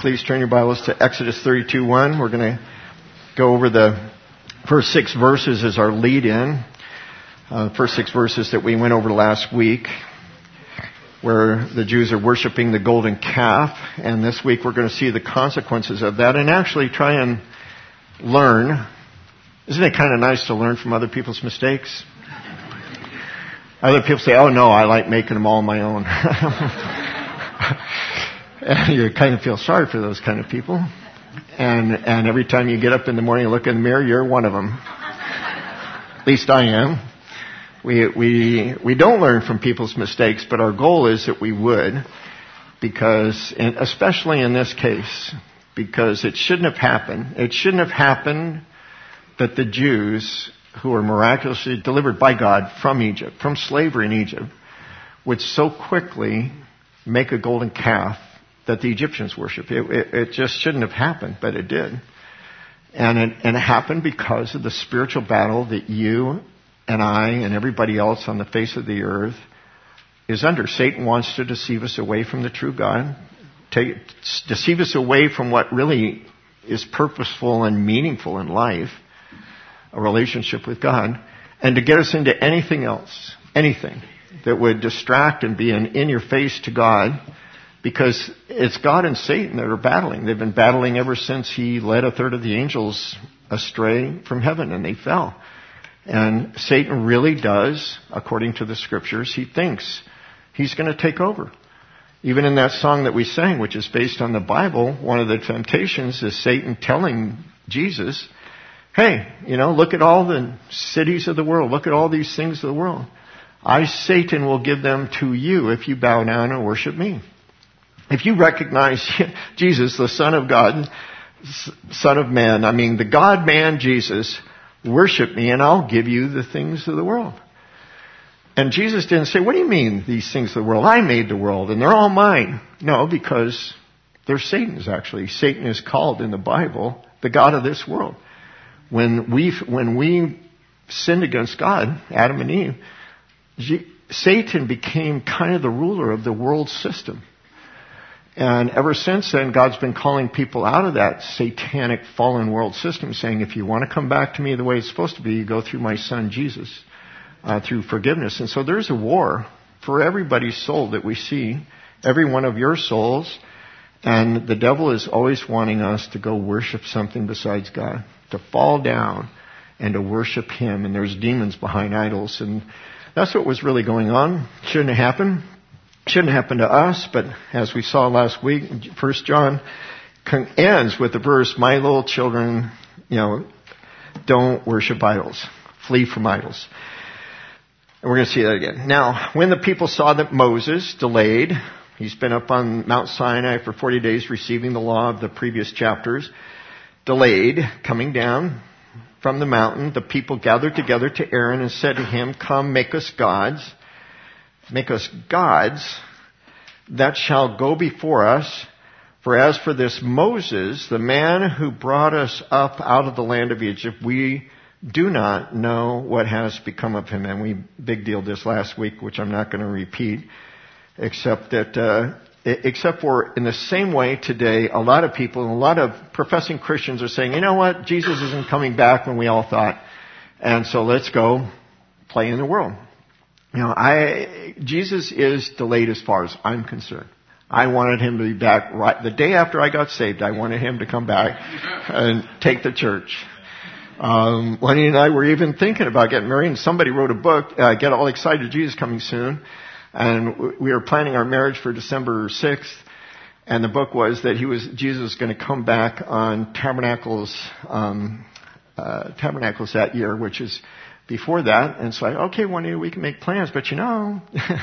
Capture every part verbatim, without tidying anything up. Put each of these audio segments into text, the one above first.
please turn your Bibles to Exodus thirty-two one. We're going to go over the first six verses as our lead-in. Uh, the first six verses that we went over last week, where the Jews are worshiping the golden calf. And this week we're going to see the consequences of that and actually try and learn. Isn't it kind of nice to learn from other people's mistakes? Other people say, oh no, I like making them all my own. And you kind of feel sorry for those kind of people. And and every time you get up in the morning and look in the mirror, you're one of them. At least I am. We we we don't learn from people's mistakes, but our goal is that we would, because, in, especially in this case, because it shouldn't have happened. It shouldn't have happened that the Jews, who were miraculously delivered by God from Egypt, from slavery in Egypt, would so quickly make a golden calf that the Egyptians worship. It, it, it just shouldn't have happened, but it did. And it, and it happened because of the spiritual battle that you and I and everybody else on the face of the earth is under. Satan wants to deceive us away from the true God, take, deceive us away from what really is purposeful and meaningful in life, a relationship with God, and to get us into anything else, anything that would distract and be an in-your-face to God, because it's God and Satan that are battling. They've been battling ever since he led a third of the angels astray from heaven and they fell. And Satan really does, according to the scriptures, he thinks he's going to take over. Even in that song that we sang, which is based on the Bible, one of the temptations is Satan telling Jesus, hey, you know, look at all the cities of the world. Look at all these things of the world. I, Satan, will give them to you if you bow down and worship me. If you recognize Jesus, the Son of God, Son of Man, I mean, the God-man Jesus, worship me and I'll give you the things of the world. And Jesus didn't say, what do you mean, these things of the world? I made the world and they're all mine. No, because they're Satan's, actually. Satan is called in the Bible the God of this world. When we when we sinned against God, Adam and Eve, Satan became kind of the ruler of the world system. And ever since then, God's been calling people out of that satanic fallen world system, saying, if you want to come back to me the way it's supposed to be, you go through my son Jesus, uh, through forgiveness. And so there's a war for everybody's soul that we see, every one of your souls. And the devil is always wanting us to go worship something besides God, to fall down and to worship him. And there's demons behind idols. And that's what was really going on. Shouldn't have happened. Shouldn't happen to us, but as we saw last week, First John ends with the verse, my little children, you know, don't worship idols. Flee from idols. And we're going to see that again. Now, when the people saw that Moses delayed, he's been up on Mount Sinai for forty days receiving the law of the previous chapters, delayed coming down from the mountain, the people gathered together to Aaron and said to him, come, make us gods. Make us gods that shall go before us. For as for this Moses, the man who brought us up out of the land of Egypt, we do not know what has become of him. And we big dealed this last week, which I'm not going to repeat, except that, uh, except for in the same way today, a lot of people, and a lot of professing Christians are saying, you know what, Jesus isn't coming back when we all thought. And so let's go play in the world. You know, I, Jesus is delayed as far as I'm concerned. I wanted him to be back right the day after I got saved. I wanted him to come back and take the church. Um, Lenny and I were even thinking about getting married, and somebody wrote a book, uh, Get All Excited, Jesus Coming Soon. And we were planning our marriage for December sixth. And the book was that he was, Jesus was going to come back on Tabernacles, um, uh, Tabernacles that year, which is before that. And so I, okay, one day we can make plans, but you know,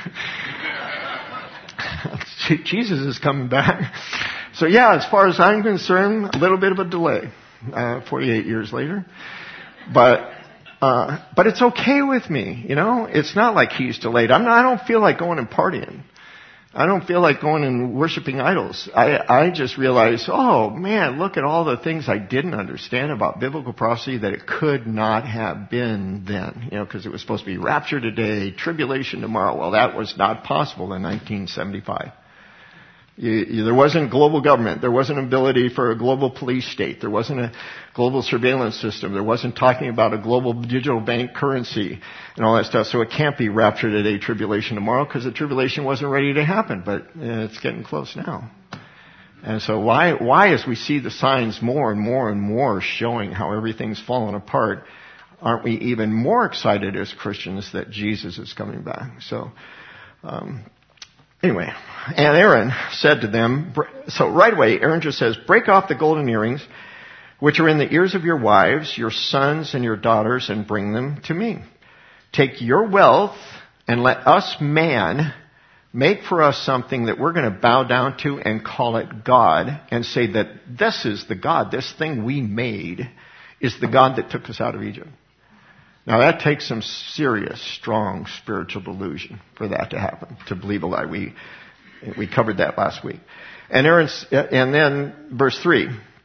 Jesus is coming back. So yeah, as far as I'm concerned, a little bit of a delay, uh, forty-eight years later, but, uh, but it's okay with me. You know, it's not like he's delayed. I'm not, I don't feel like going and partying. I don't feel like going and worshiping idols. I, I just realized, oh man, look at all the things I didn't understand about biblical prophecy that it could not have been then. You know, because it was supposed to be rapture today, tribulation tomorrow. Well, that was not possible in nineteen seventy-five. You, you, there wasn't global government. There wasn't ability for a global police state. There wasn't a global surveillance system. There wasn't talking about a global digital bank currency and all that stuff. So it can't be rapture today, tribulation tomorrow, because the tribulation wasn't ready to happen. But uh, it's getting close now. And so why, why as we see the signs more and more and more showing how everything's fallen apart, aren't we even more excited as Christians that Jesus is coming back? So, um, Anyway, and Aaron said to them, so right away, Aaron just says, break off the golden earrings, which are in the ears of your wives, your sons, and your daughters, and bring them to me. Take your wealth, and let us, man, make for us something that we're going to bow down to and call it God, and say that this is the God, this thing we made, is the God that took us out of Egypt. Now that takes some serious, strong spiritual delusion for that to happen, to believe a lie. We, we covered that last week. And Aaron's, and then verse three.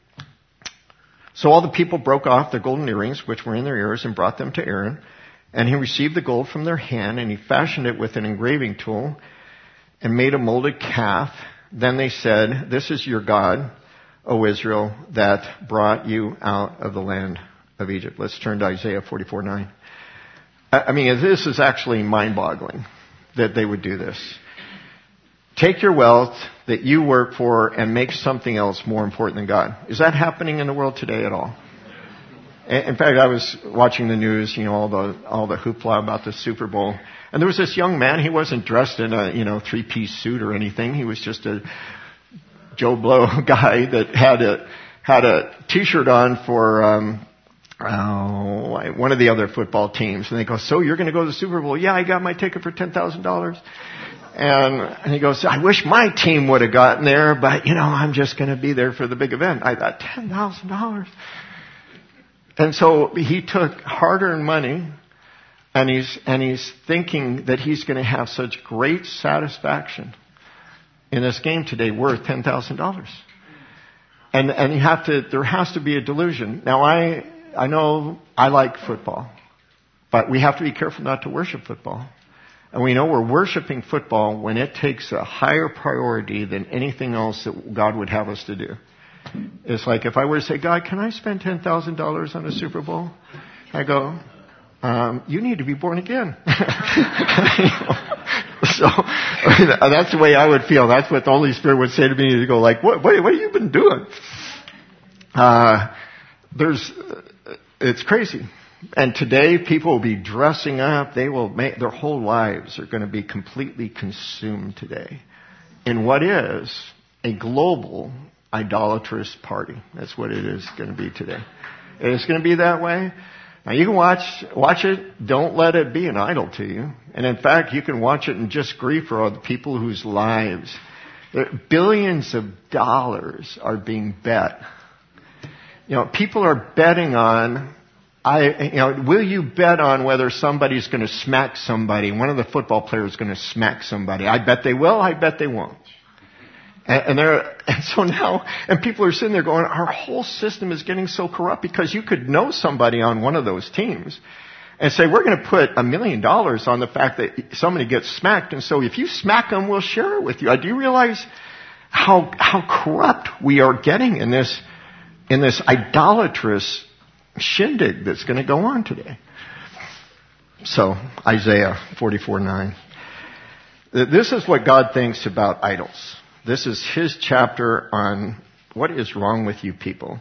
So all the people broke off their golden earrings, which were in their ears, and brought them to Aaron. And he received the gold from their hand, and he fashioned it with an engraving tool, and made a molded calf. Then they said, this is your God, O Israel, that brought you out of the land of Egypt. Let's turn to Isaiah forty-four nine. I mean, this is actually mind-boggling that they would do this. Take your wealth that you work for and make something else more important than God. Is that happening in the world today at all? In fact, I was watching the news, you know, all the all the hoopla about the Super Bowl, and there was this young man. He wasn't dressed in a you know three-piece suit or anything. He was just a Joe Blow guy that had a had a T-shirt on for. Um, Oh, one of the other football teams. And they go, so you're going to go to the Super Bowl? Yeah, I got my ticket for ten thousand dollars. And, and he goes, I wish my team would have gotten there, but, you know, I'm just going to be there for the big event. I got ten thousand dollars. And so he took hard-earned money, and he's, and he's thinking that he's going to have such great satisfaction in this game today worth ten thousand dollars. And, and you have to, there has to be a delusion. Now I, I know I like football, but we have to be careful not to worship football. And we know we're worshiping football when it takes a higher priority than anything else that God would have us to do. It's like if I were to say, God, can I spend ten thousand dollars on a Super Bowl? I go, um, you need to be born again. So that's the way I would feel. That's what the Holy Spirit would say to me to go like, what, what, what have you been doing? Uh, there's, it's crazy. And today people will be dressing up. They will make, their whole lives are going to be completely consumed today in what is a global idolatrous party. That's what it is going to be today. And it's going to be that way. Now you can watch, watch it. Don't let it be an idol to you. And in fact, you can watch it and just grieve for all the people whose lives, billions of dollars are being bet. You know, people are betting on, I, you know, will you bet on whether somebody's going to smack somebody? One of the football players is going to smack somebody. I bet they will. I bet they won't. And, and they're, and so now, and people are sitting there going, our whole system is getting so corrupt because you could know somebody on one of those teams and say, we're going to put a million dollars on the fact that somebody gets smacked. And so if you smack them, we'll share it with you. Do you realize how, how corrupt we are getting in this, in this idolatrous shindig that's going to go on today? So, Isaiah forty-four nine. This is what God thinks about idols. This is his chapter on what is wrong with you people.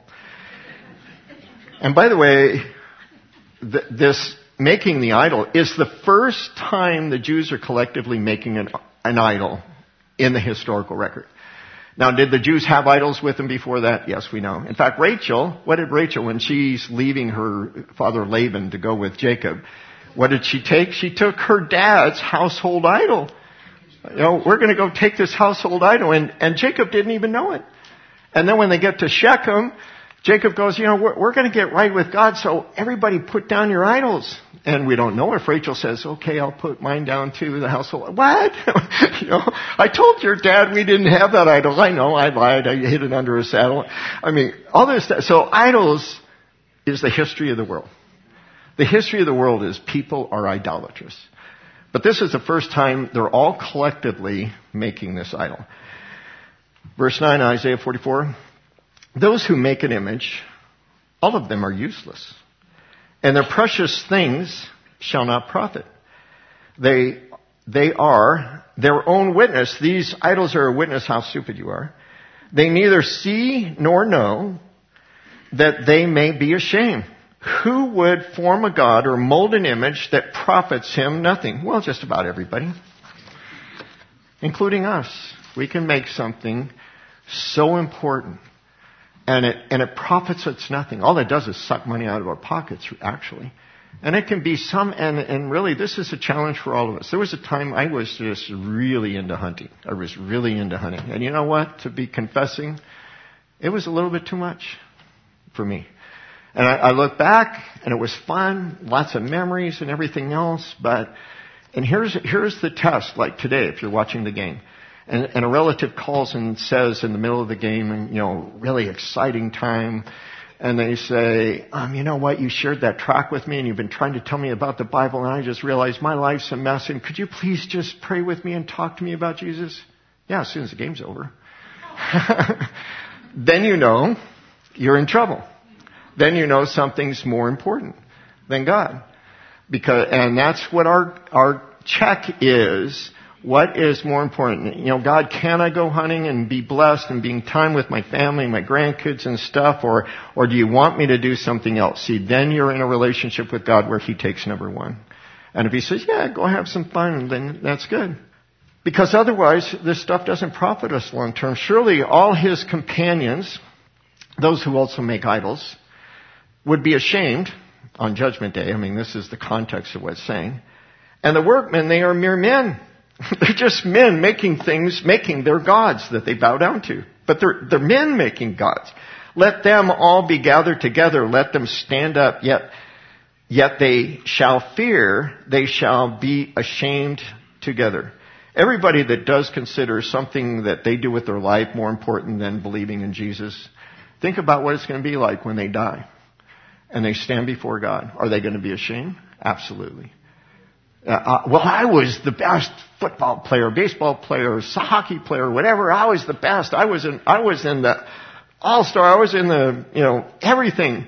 And by the way, th- this making the idol is the first time the Jews are collectively making an, an idol in the historical record. Now, did the Jews have idols with them before that? Yes, we know. In fact, Rachel, what did Rachel, when she's leaving her father Laban to go with Jacob, what did she take? She took her dad's household idol. You know, we're going to go take this household idol. And, and Jacob didn't even know it. And then when they get to Shechem, Jacob goes, you know, we're, we're going to get right with God, so everybody put down your idols. And we don't know if Rachel says, okay, I'll put mine down too, the household. What? You know, I told your dad we didn't have that idol. I know, I lied. I hid it under a saddle. I mean, all this stuff. So idols is the history of the world. The history of the world is people are idolatrous. But this is the first time they're all collectively making this idol. Verse nine, Isaiah forty-four. Those who make an image, all of them are useless, and their precious things shall not profit. They, they are their own witness. These idols are a witness how stupid you are. They neither see nor know, that they may be ashamed. Who would form a god or mold an image that profits him nothing? Well, just about everybody, including us. We can make something so important, and it and it profits us nothing. All it does is suck money out of our pockets, actually. And it can be some, and, and really this is a challenge for all of us. There was a time I was just really into hunting. I was really into hunting. And you know what? To be confessing, it was a little bit too much for me. And I, I look back, and it was fun, lots of memories and everything else, but, and here's, here's the test, like today, if you're watching the game. And, and a relative calls and says in the middle of the game, and, you know, really exciting time, and they say, um, you know what, you shared that track with me and you've been trying to tell me about the Bible and I just realized my life's a mess and could you please just pray with me and talk to me about Jesus? Yeah, as soon as the game's over. Then you know you're in trouble. Then you know something's more important than God. Because, and that's what our, our check is. What is more important? You know, God, can I go hunting and be blessed and being time with my family, my grandkids and stuff? Or, or do you want me to do something else? See, then you're in a relationship with God where He takes number one. And if He says, yeah, go have some fun, then that's good. Because otherwise, this stuff doesn't profit us long term. Surely all His companions, those who also make idols, would be ashamed on Judgment Day. I mean, this is the context of what it's saying. And the workmen, they are mere men. They're just men making things, making their gods that they bow down to. But they're, they're men making gods. Let them all be gathered together. Let them stand up. Yet, yet they shall fear. They shall be ashamed together. Everybody that does consider something that they do with their life more important than believing in Jesus, think about what it's going to be like when they die and they stand before God. Are they going to be ashamed? Absolutely. Uh, well, I was the best football player, baseball player, hockey player, whatever. I was the best. I was in, I was in the all-star. I was in the, you know, everything.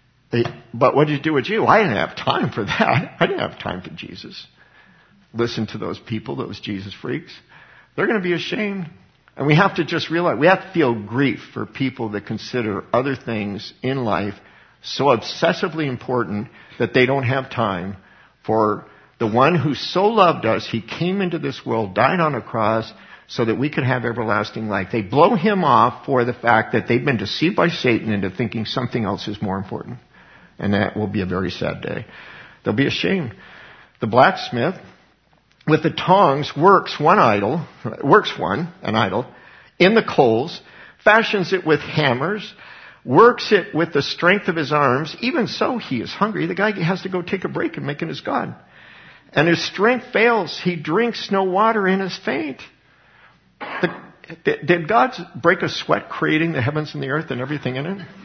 But what did you do with you? I didn't have time for that. I didn't have time for Jesus. Listen to those people, those Jesus freaks. They're going to be ashamed. And we have to just realize, we have to feel grief for people that consider other things in life so obsessively important that they don't have time for the one who so loved us. He came into this world, died on a cross so that we could have everlasting life. They blow Him off for the fact that they've been deceived by Satan into thinking something else is more important. And that will be a very sad day. They'll be ashamed. The blacksmith, with the tongs, works one idol, works one, an idol, in the coals, fashions it with hammers, works it with the strength of his arms. Even so, he is hungry. The guy has to go take a break and make it his God. And his strength fails. He drinks no water in his faint. The, did God break a sweat creating the heavens and the earth and everything in it?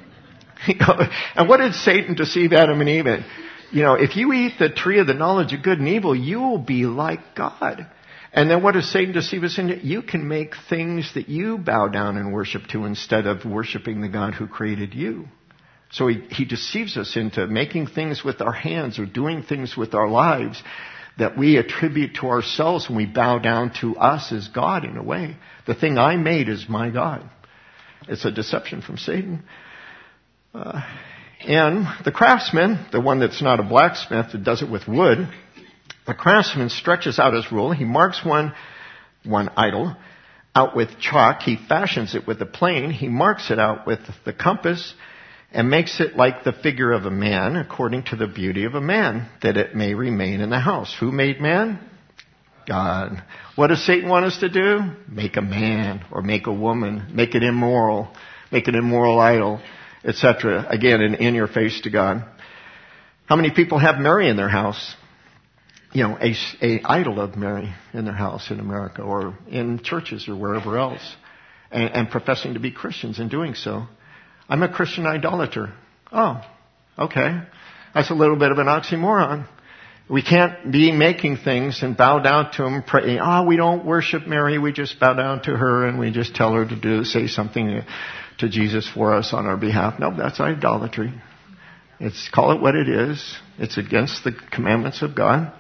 And what did Satan deceive Adam and Eve in? You know, if you eat the tree of the knowledge of good and evil, you will be like God. And then what does Satan deceive us into? You can make things that you bow down and worship to instead of worshiping the God who created you. So he, he deceives us into making things with our hands or doing things with our lives that we attribute to ourselves when we bow down to us as God in a way. The thing I made is my God. It's a deception from Satan. Uh, and the craftsman, the one that's not a blacksmith, that does it with wood, the craftsman stretches out his rule. He marks one, one idol out with chalk. He fashions it with a plane. He marks it out with the compass and makes it like the figure of a man according to the beauty of a man, that it may remain in the house. Who made man? God. What does Satan want us to do? Make a man or make a woman. Make it immoral. Make an immoral idol, et cetera. Again, in, in your face to God. How many people have Mary in their house? You know, a, a idol of Mary in their house in America or in churches or wherever else, and, and professing to be Christians in doing so. I'm a Christian idolater. Oh, okay. That's a little bit of an oxymoron. We can't be making things and bow down to them, praying, oh, we don't worship Mary, we just bow down to her and we just tell her to do, say something to, to Jesus for us on our behalf. No, that's idolatry. It's, call it what it is. It's against the commandments of God.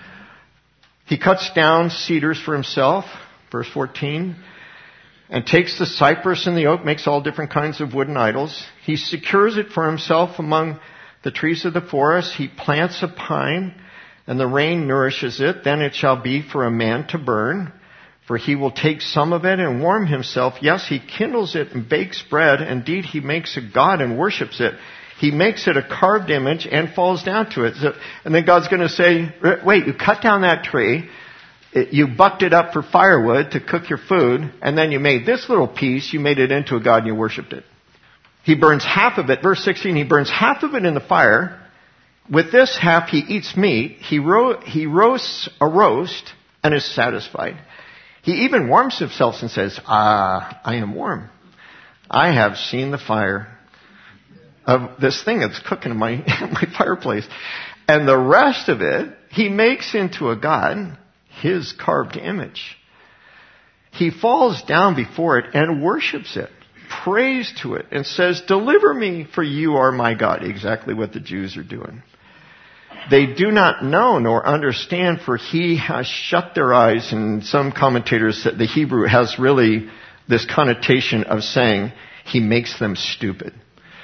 He cuts down cedars for himself, verse fourteen, and takes the cypress and the oak, makes all different kinds of wooden idols. He secures it for himself among the trees of the forest. He plants a pine, and the rain nourishes it. Then it shall be for a man to burn, for he will take some of it and warm himself. Yes, he kindles it and bakes bread. Indeed, he makes a god and worships it. He makes it a carved image and falls down to it. So, and then God's going to say, wait, you cut down that tree, you bucked it up for firewood to cook your food, and then you made this little piece, you made it into a god and you worshipped it. He burns half of it, verse sixteen, he burns half of it in the fire. With this half he eats meat, he, ro- he roasts a roast and is satisfied. He even warms himself and says, ah, I am warm. I have seen the fire of this thing that's cooking in my, my fireplace. And the rest of it, he makes into a god, his carved image. He falls down before it and worships it, prays to it, and says, deliver me, for you are my God. Exactly what the Jews are doing. They do not know nor understand, for he has shut their eyes. And some commentators said the Hebrew has really this connotation of saying he makes them stupid.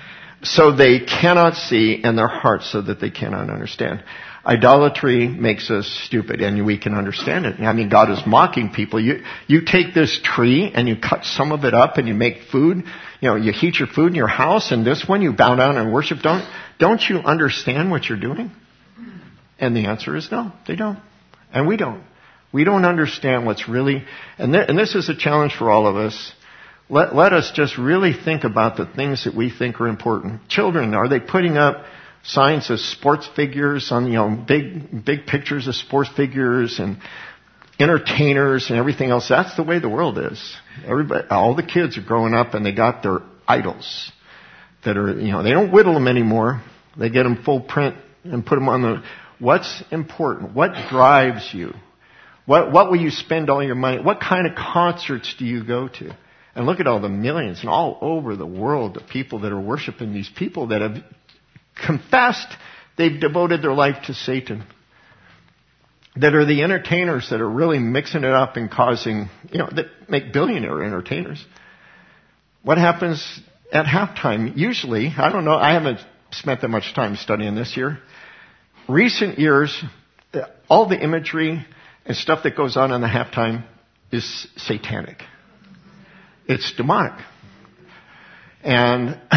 So they cannot see, and their hearts so that they cannot understand. Idolatry makes us stupid, and we can understand it. I mean, God is mocking people. You you take this tree and you cut some of it up and you make food. You know, you heat your food in your house, and this one you bow down and worship. Don't don't you understand what you're doing? And the answer is no, they don't, and we don't. We don't understand what's really. And th- and this is a challenge for all of us. Let let us just really think about the things that we think are important. Children, are they putting up signs of sports figures on, you know, big, big pictures of sports figures and entertainers and everything else? That's the way the world is. Everybody, all the kids are growing up and they got their idols that are, you know, they don't whittle them anymore. They get them full print and put them on the, what's important? What drives you? What, what will you spend all your money? What kind of concerts do you go to? And look at all the millions and all over the world of people that are worshiping these people that have confessed they've devoted their life to Satan. That are the entertainers that are really mixing it up and causing, you know, that make billionaire entertainers. What happens at halftime? Usually, I don't know, I haven't spent that much time studying this year. Recent years, all the imagery and stuff that goes on in the halftime is satanic. It's demonic. And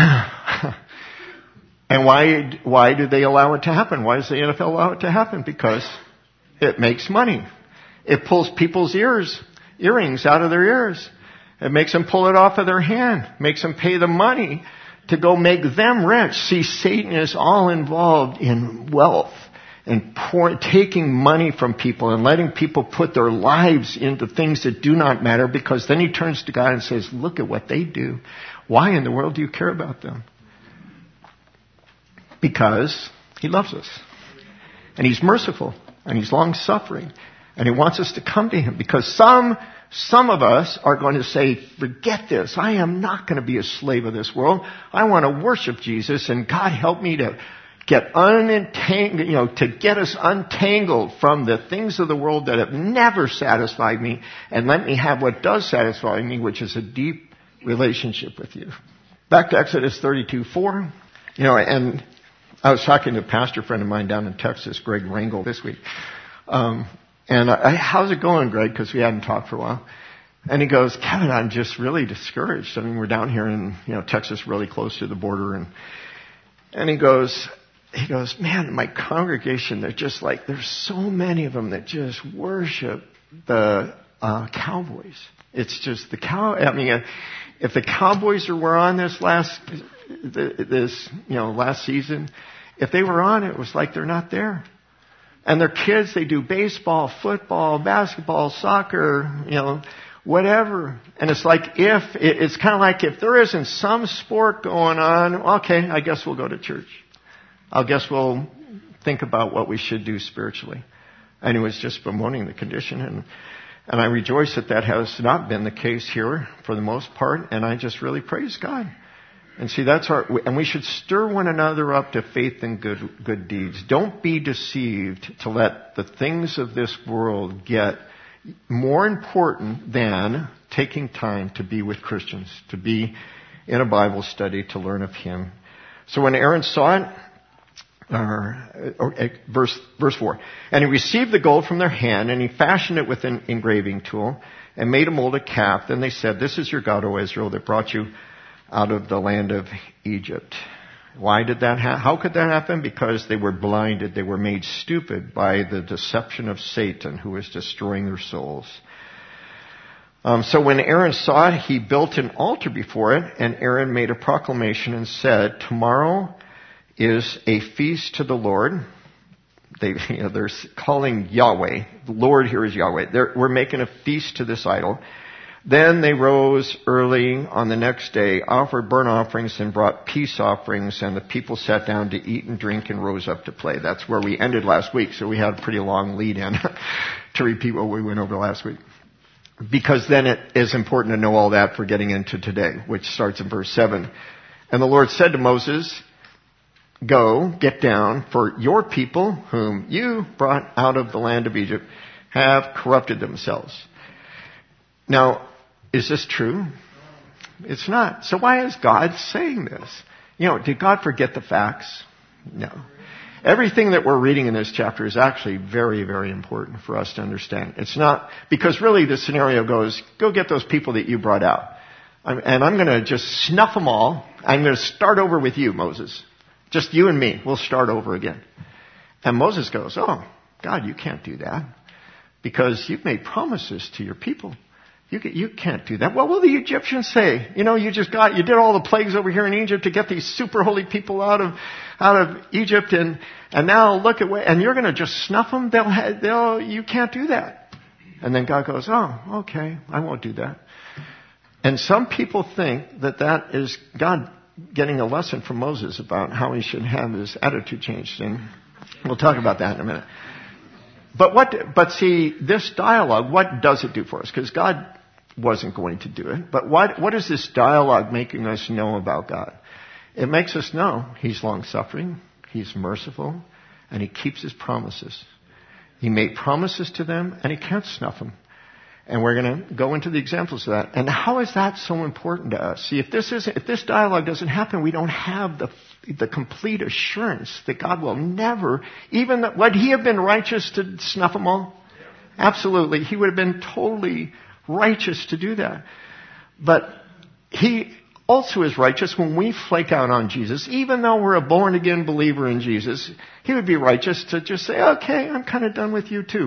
And why why do they allow it to happen? Why does the N F L allow it to happen? Because it makes money. It pulls people's ears, earrings out of their ears. It makes them pull it off of their hand. Makes them pay the money to go make them rich. See, Satan is all involved in wealth and pour, taking money from people and letting people put their lives into things that do not matter, because then he turns to God and says, look at what they do. Why in the world do you care about them? Because he loves us. And he's merciful. And he's long-suffering. And he wants us to come to him. Because some, some of us are going to say, forget this. I am not going to be a slave of this world. I want to worship Jesus. And God help me to get unentangled, you know, to get us untangled from the things of the world that have never satisfied me. And let me have what does satisfy me, which is a deep relationship with you. Back to Exodus thirty-two four. You know, and I was talking to a pastor friend of mine down in Texas, Greg Rangel, this week. Um, and I, how's it going, Greg? Because we hadn't talked for a while. And he goes, Kevin, I'm just really discouraged. I mean, we're down here in, you know, Texas, really close to the border. And, and he goes, he goes, man, my congregation, they're just like, there's so many of them that just worship the uh, Cowboys. It's just the cow. I mean, if the Cowboys were on this last, this, you know, last season, if they were on, it was like they're not there. And their kids, they do baseball, football, basketball, soccer, you know, whatever. And it's like if, it's kind of like if there isn't some sport going on, okay, I guess we'll go to church. I guess we'll think about what we should do spiritually. And he was just bemoaning the condition. And, and I rejoice that that has not been the case here for the most part. And I just really praise God. And see, that's our, and we should stir one another up to faith and good, good deeds. Don't be deceived to let the things of this world get more important than taking time to be with Christians, to be in a Bible study, to learn of Him. So when Aaron saw it, uh, or, verse, verse four, and he received the gold from their hand, and he fashioned it with an engraving tool, and made a molded calf. Then they said, "This is your God, O Israel, that brought you out of the land of Egypt." Why did that happen? How could that happen? Because they were blinded. They were made stupid by the deception of Satan, who was destroying their souls. Um, so when Aaron saw it, he built an altar before it, and Aaron made a proclamation and said, "Tomorrow is a feast to the Lord." They, you know, they're calling Yahweh. The Lord here is Yahweh. They're, we're making a feast to this idol. Then they rose early on the next day, offered burnt offerings, and brought peace offerings, and the people sat down to eat and drink and rose up to play. That's where we ended last week, so we had a pretty long lead-in to repeat what we went over last week. Because then it is important to know all that for getting into today, which starts in verse seven. And the Lord said to Moses, "Go, get down, for your people, whom you brought out of the land of Egypt, have corrupted themselves." Now, is this true? It's not. So why is God saying this? You know, did God forget the facts? No. Everything that we're reading in this chapter is actually very, very important for us to understand. It's not, because really the scenario goes, go get those people that you brought out. And I'm going to just snuff them all. I'm going to start over with you, Moses. Just you and me. We'll start over again. And Moses goes, "Oh, God, you can't do that. Because you've made promises to your people. You, you can't do that. What will the Egyptians say? You know, you just got, you did all the plagues over here in Egypt to get these super holy people out of, out of Egypt, and, and now look at what, and you're going to just snuff them? They'll, they'll, you can't do that." And then God goes, "Oh, okay, I won't do that." And some people think that that is God getting a lesson from Moses about how he should have his attitude changed. And we'll talk about that in a minute. But what, but see, this dialogue, what does it do for us? Because God wasn't going to do it. But what, what is this dialogue making us know about God? It makes us know He's long-suffering, He's merciful, and He keeps His promises. He made promises to them, and He can't snuff them. And we're going to go into the examples of that. And how is that so important to us? See, if this isn't, if this dialogue doesn't happen, we don't have the the complete assurance that God will never, even the, would He have been righteous to snuff them all? Absolutely. He would have been totally righteous to do that. But He also is righteous when we flake out on Jesus. Even though we're a born-again believer in Jesus, He would be righteous to just say, "Okay, I'm kind of done with you too."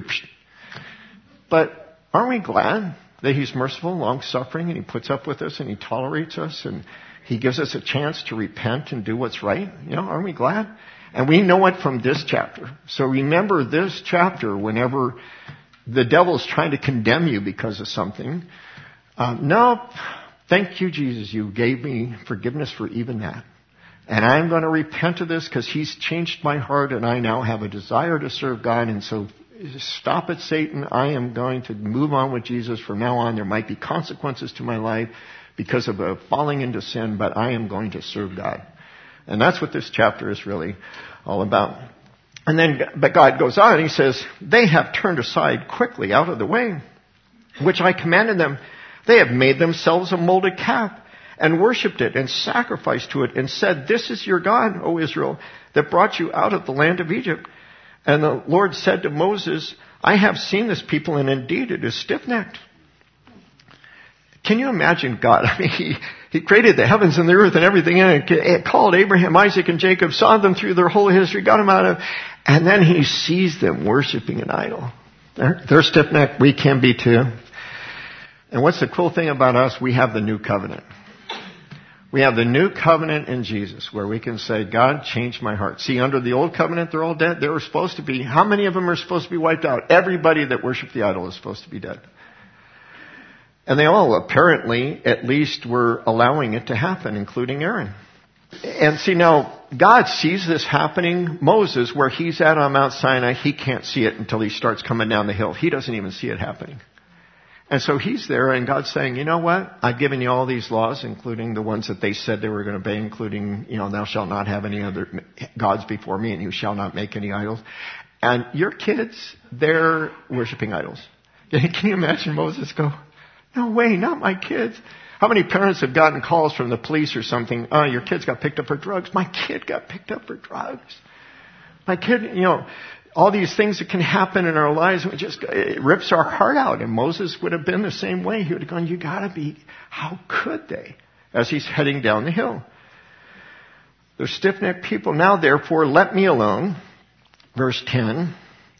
But aren't we glad that He's merciful, long-suffering, and He puts up with us, and He tolerates us, and He gives us a chance to repent and do what's right? You know, aren't we glad? And we know it from this chapter. So remember this chapter whenever the devil's trying to condemn you because of something. Uh, no, thank you, Jesus. You gave me forgiveness for even that. And I'm going to repent of this because He's changed my heart, and I now have a desire to serve God. And so stop it, Satan. I am going to move on with Jesus from now on. There might be consequences to my life because of a falling into sin, but I am going to serve God. And that's what this chapter is really all about. And then, but God goes on and He says, "They have turned aside quickly out of the way, which I commanded them. They have made themselves a molded calf and worshipped it and sacrificed to it and said, 'This is your God, O Israel, that brought you out of the land of Egypt.' And the Lord said to Moses, 'I have seen this people, and indeed it is stiff-necked.'" Can you imagine God? I mean, he, he created the heavens and the earth and everything in it. It called Abraham, Isaac, and Jacob, saw them through their whole history, got them out of, and then He sees them worshiping an idol. They're, they're stiff-necked. We can be too. And what's the cool thing about us? We have the new covenant. We have the new covenant in Jesus where we can say, "God, change my heart." See, under the old covenant, they're all dead. They were supposed to be, how many of them are supposed to be wiped out? Everybody that worshiped the idol is supposed to be dead. And they all apparently, at least, were allowing it to happen, including Aaron. And see, now, God sees this happening. Moses, where he's at on Mount Sinai, he can't see it until he starts coming down the hill. He doesn't even see it happening. And so he's there, and God's saying, you know what? I've given you all these laws, including the ones that they said they were going to obey, including, you know, thou shalt not have any other gods before me, and you shall not make any idols. And your kids, they're worshiping idols. Can you imagine Moses go, no way, not my kids. How many parents have gotten calls from the police or something? Oh, your kids got picked up for drugs. My kid got picked up for drugs. My kid, you know, all these things that can happen in our lives, it just it rips our heart out. And Moses would have been the same way. He would have gone, you gotta be, how could they? As he's heading down the hill. They're stiff-necked people. Now therefore, let me alone. Verse ten.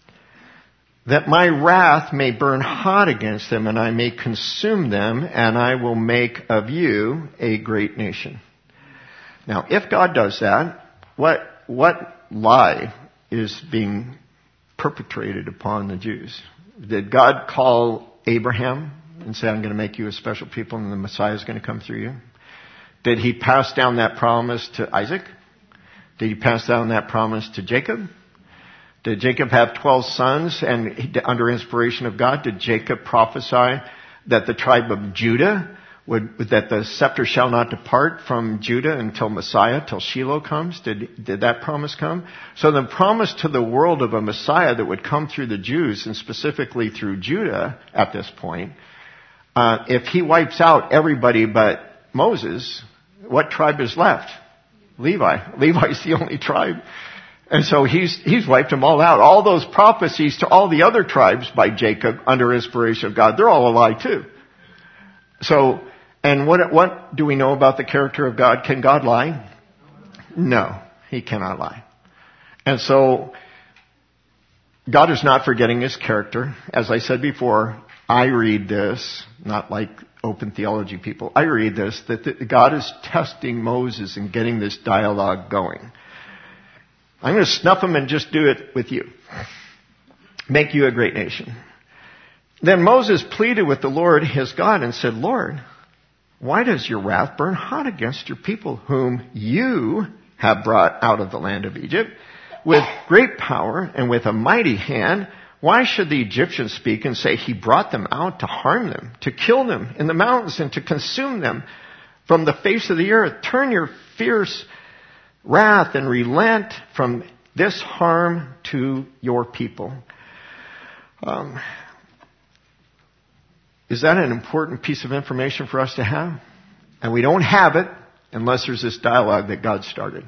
That my wrath may burn hot against them, and I may consume them, and I will make of you a great nation. Now, if God does that, what what lie is being perpetrated upon the Jews? Did God call Abraham and say, I'm going to make you a special people, and the Messiah is going to come through you? Did he pass down that promise to Isaac? Did he pass down that promise to Jacob? Did Jacob have twelve sons, and under inspiration of God, did Jacob prophesy that the tribe of Judah would, that the scepter shall not depart from Judah until Messiah, till Shiloh comes? Did, did that promise come? So the promise to the world of a Messiah that would come through the Jews, and specifically through Judah at this point, uh, if he wipes out everybody but Moses, what tribe is left? Levi. Levi's the only tribe. And so he's, he's wiped them all out. All those prophecies to all the other tribes by Jacob under inspiration of God, they're all a lie too. So, and what, what do we know about the character of God? Can God lie? No, he cannot lie. And so, God is not forgetting his character. As I said before, I read this, not like open theology people, I read this, that the, God is testing Moses and getting this dialogue going. I'm going to snuff him and just do it with you. Make you a great nation. Then Moses pleaded with the Lord his God and said, Lord, why does your wrath burn hot against your people whom you have brought out of the land of Egypt with great power and with a mighty hand? Why should the Egyptians speak and say he brought them out to harm them, to kill them in the mountains and to consume them from the face of the earth? Turn your fierce wrath and relent from this harm to your people. Um, is that an important piece of information for us to have? And we don't have it unless there's this dialogue that God started.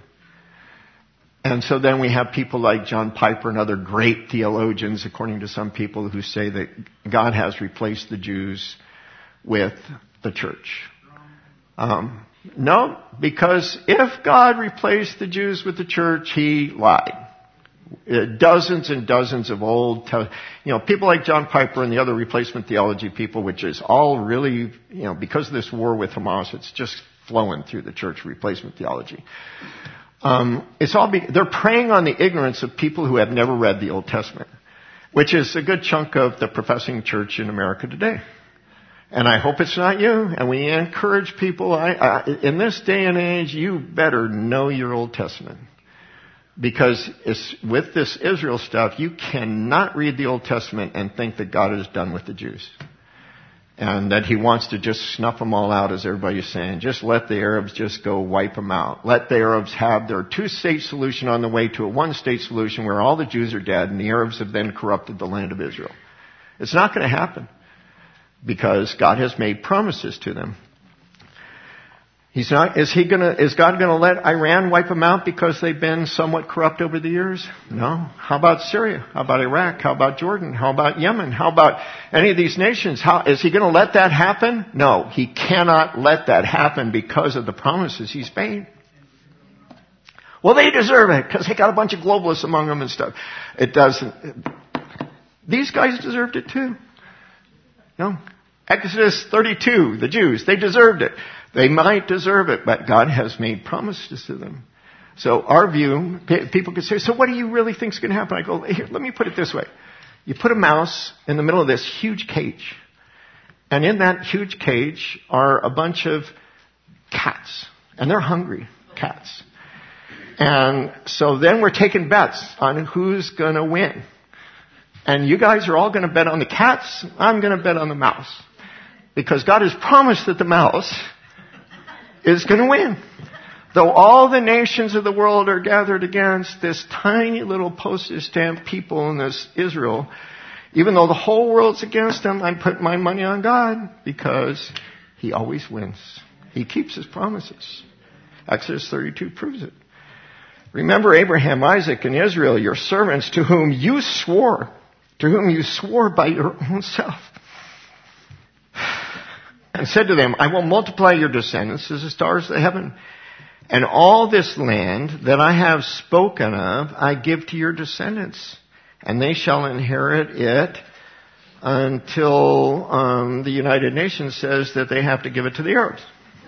And so then we have people like John Piper and other great theologians, according to some people, who say that God has replaced the Jews with the church. Um, no, because if God replaced the Jews with the church, he lied. Uh, dozens and dozens of old, te- you know, people like John Piper and the other replacement theology people, which is all really, you know, because of this war with Hamas, it's just flowing through the church, replacement theology. Um, it's all be- they're preying on the ignorance of people who have never read the Old Testament, which is a good chunk of the professing church in America today. And I hope it's not you. And we encourage people, I, I, in this day and age, you better know your Old Testament. Because it's, with this Israel stuff, you cannot read the Old Testament and think that God is done with the Jews. And that he wants to just snuff them all out, as everybody's saying. Just let the Arabs just go wipe them out. Let the Arabs have their two-state solution on the way to a one-state solution where all the Jews are dead and the Arabs have then corrupted the land of Israel. It's not going to happen. Because God has made promises to them. He's not, is he gonna, is God gonna let Iran wipe them out because they've been somewhat corrupt over the years? No. How about Syria? How about Iraq? How about Jordan? How about Yemen? How about any of these nations? How, is he gonna let that happen? No. He cannot let that happen because of the promises he's made. Well, they deserve it because they got a bunch of globalists among them and stuff. It doesn't. These guys deserved it too. No. Exodus thirty-two, the Jews, they deserved it. They might deserve it, but God has made promises to them. So our view, people could say, so what do you really think is going to happen? I go, here, let me put it this way. You put a mouse in the middle of this huge cage. And in that huge cage are a bunch of cats. And they're hungry cats. And so then we're taking bets on who's going to win. And you guys are all going to bet on the cats. I'm going to bet on the mouse. Because God has promised that the mouse is going to win. Though all the nations of the world are gathered against this tiny little postage stamp people in this Israel, even though the whole world's against them, I put my money on God because He always wins. He keeps His promises. Exodus thirty-two proves it. Remember Abraham, Isaac, and Israel, your servants, to whom you swore, to whom you swore by your own self, and said to them, I will multiply your descendants as the stars of the heaven. And all this land that I have spoken of, I give to your descendants, and they shall inherit it until um, the United Nations says that they have to give it to the Arabs.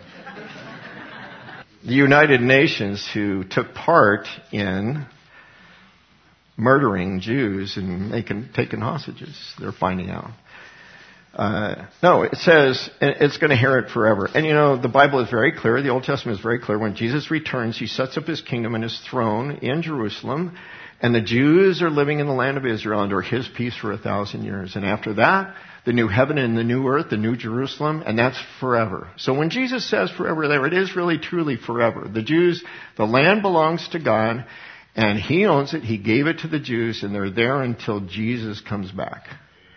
The United Nations, who took part in murdering Jews and making, taking hostages, they're finding out. Uh, no, it says it's going to inherit forever. And you know, the Bible is very clear. The Old Testament is very clear. When Jesus returns, He sets up His kingdom and His throne in Jerusalem. And the Jews are living in the land of Israel under His peace for a thousand years. And after that, the new heaven and the new earth, the new Jerusalem, and that's forever. So when Jesus says forever there, it is really truly forever. The Jews, the land belongs to God, and He owns it. He gave it to the Jews, and they're there until Jesus comes back.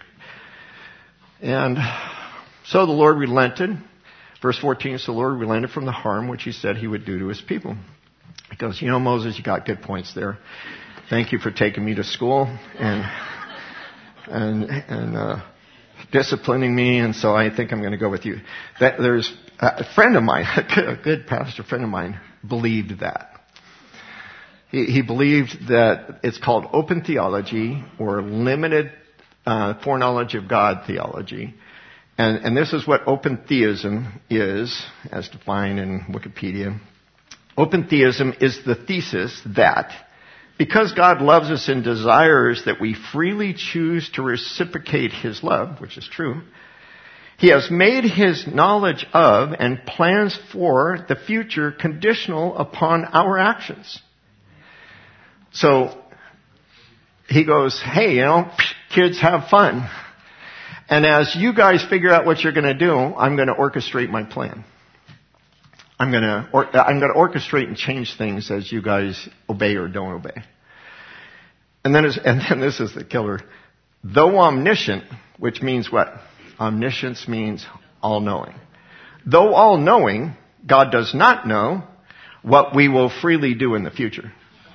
And so the Lord relented. Verse fourteen, so the Lord relented from the harm which He said He would do to His people. He goes, you know, Moses, you got good points there. Thank you for taking me to school and and and uh, disciplining me, and so I think I'm going to go with you. That there's a friend of mine, a good pastor friend of mine, believed that. He, he believed that it's called open theology or limited Uh, foreknowledge of God theology. And, and this is what open theism is, as defined in Wikipedia. Open theism is the thesis that because God loves us and desires that we freely choose to reciprocate His love, which is true, He has made His knowledge of and plans for the future conditional upon our actions. So, He goes, hey, you know, kids, have fun. And as you guys figure out what you're going to do, I'm going to orchestrate my plan. I'm going to or, I'm going to orchestrate and change things as you guys obey or don't obey. And then, and then this is the killer. Though omniscient, which means what? Omniscience means all-knowing. Though all-knowing, God does not know what we will freely do in the future.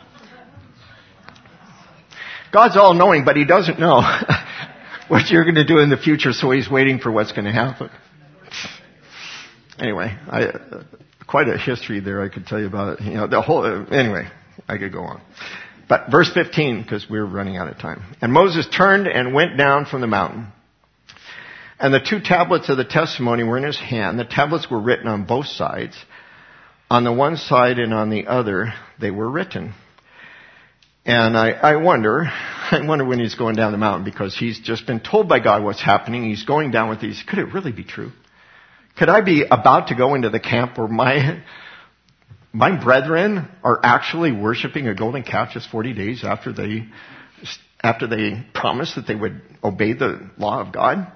God's all-knowing, but He doesn't know what you're going to do in the future, so He's waiting for what's going to happen. Anyway, I, uh, quite a history there I could tell you about it. You know, the whole, uh, anyway, I could go on. But verse fifteen, because we're running out of time. And Moses turned and went down from the mountain. And the two tablets of the testimony were in his hand. The tablets were written on both sides. On the one side and on the other, they were written. And I, I wonder, I wonder when he's going down the mountain, because he's just been told by God what's happening. He's going down with these. Could it really be true? Could I be about to go into the camp where my, my brethren are actually worshiping a golden calf just forty days after they, after they promised that they would obey the law of God?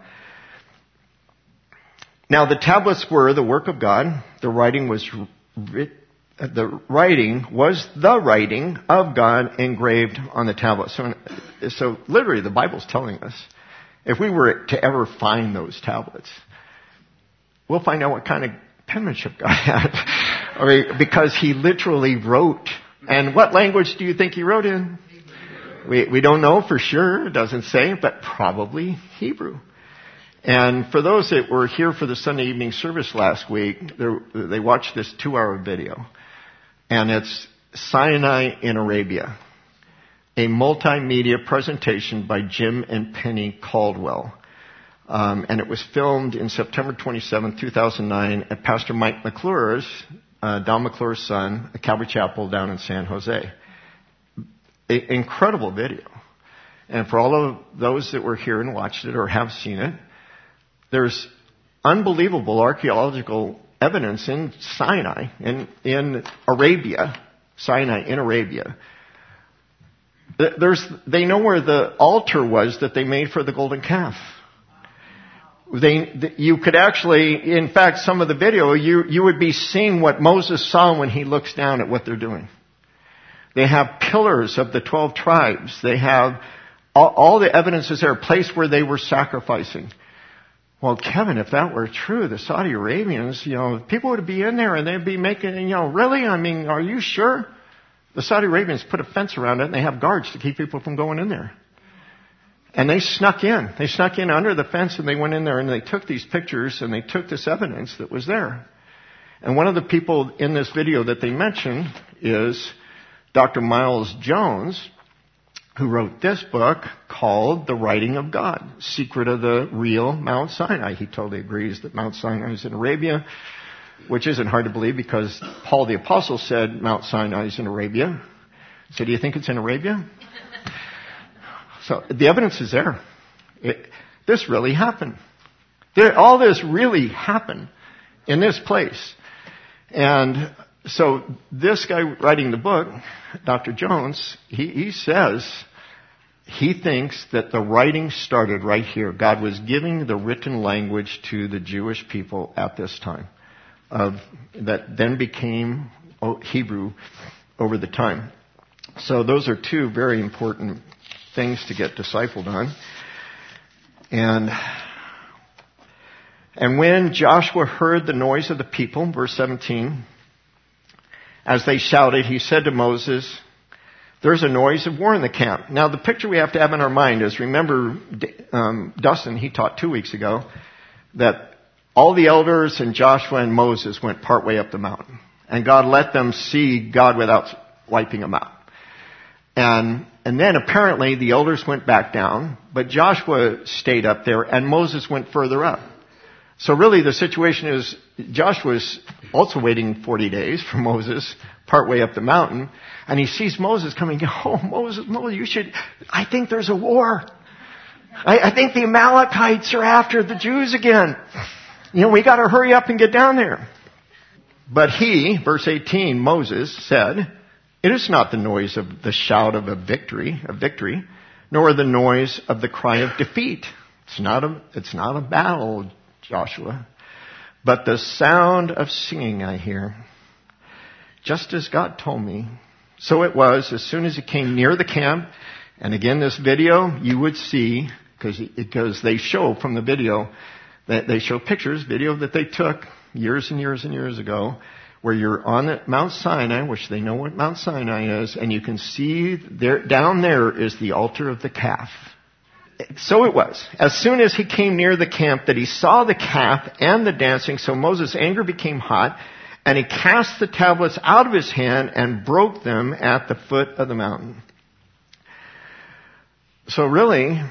Now the tablets were the work of God. The writing was written. The writing was the writing of God engraved on the tablet. So, so literally the Bible's telling us, if we were to ever find those tablets, we'll find out what kind of penmanship God had. I mean, because he literally wrote. And what language do you think he wrote in? We, we don't know for sure. It doesn't say, but probably Hebrew. And for those that were here for the Sunday evening service last week, they watched this two-hour video. And it's Sinai in Arabia, a multimedia presentation by Jim and Penny Caldwell. Um, and it was filmed in September twenty-seventh, two thousand nine at Pastor Mike McClure's, uh, Don McClure's son, at Calvary Chapel down in San Jose. A, incredible video. And for all of those that were here and watched it or have seen it, there's unbelievable archaeological evidence in Sinai, in, in Arabia, Sinai in Arabia. There's, they know where the altar was that they made for the golden calf. They, you could actually, in fact, some of the video, you, you would be seeing what Moses saw when he looks down at what they're doing. They have pillars of the twelve tribes. They have all, all the evidence is there, a place where they were sacrificing. Well, Kevin, if that were true, the Saudi Arabians, you know, people would be in there and they'd be making, you know, really? I mean, are you sure? The Saudi Arabians put a fence around it and they have guards to keep people from going in there. And they snuck in. They snuck in under the fence and they went in there and they took these pictures and they took this evidence that was there. And one of the people in this video that they mentioned is Doctor Miles Jones, who wrote this book called The Writing of God, Secret of the Real Mount Sinai. He totally agrees that Mount Sinai is in Arabia, which isn't hard to believe because Paul the Apostle said Mount Sinai is in Arabia. So do you think it's in Arabia? So the evidence is there. It, this really happened. There, all this really happened in this place. And so this guy writing the book, Doctor Jones, he, he says he thinks that the writing started right here. God was giving the written language to the Jewish people at this time, of that then became Hebrew over the time. So those are two very important things to get discipled on. And and when Joshua heard the noise of the people, verse seventeen, as they shouted, he said to Moses, there's a noise of war in the camp. Now the picture we have to have in our mind is, remember um, Dustin, he taught two weeks ago, that all the elders and Joshua and Moses went partway up the mountain. And God let them see God without wiping them out. And and then apparently the elders went back down, but Joshua stayed up there and Moses went further up. So really the situation is Joshua's also waiting forty days for Moses partway up the mountain, and he sees Moses coming. Oh, Moses, Moses, you should, I think there's a war. I, I think the Amalekites are after the Jews again. You know, we got to hurry up and get down there. But he, verse eighteen, Moses said, it is not the noise of the shout of a victory, of victory, nor the noise of the cry of defeat. It's not a, it's not a battle, Joshua, but the sound of singing I hear. Just as God told me, so it was as soon as he came near the camp. And again, this video you would see, because because they show from the video, that they show pictures, video that they took years and years and years ago, where you're on Mount Sinai, which they know what Mount Sinai is, and you can see there, down there is the altar of the calf. So it was, as soon as he came near the camp, that he saw the calf and the dancing, so Moses' anger became hot, and he cast the tablets out of his hand and broke them at the foot of the mountain. So really,